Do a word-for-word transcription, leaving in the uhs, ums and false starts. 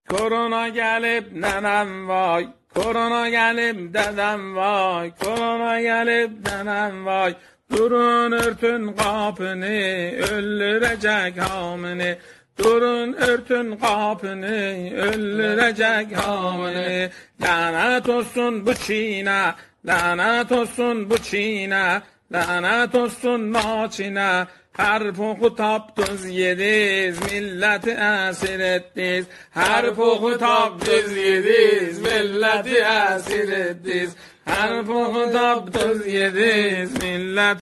Korona gelip nenem vay, korona gelip dedem vay, korona gelip dedem vay. Durun örtün kapını, öldürecek hamını. Durun örtün kapını, öldürecek hamını. Lanet olsun bu Çin'e, lanet olsun bu Çin'e, lanet olsun naçine. Her poku taptız yediz, milleti esir ettiz. Her poku taptız yediz, milleti esir ettiz. Her poku taptız yediz, millet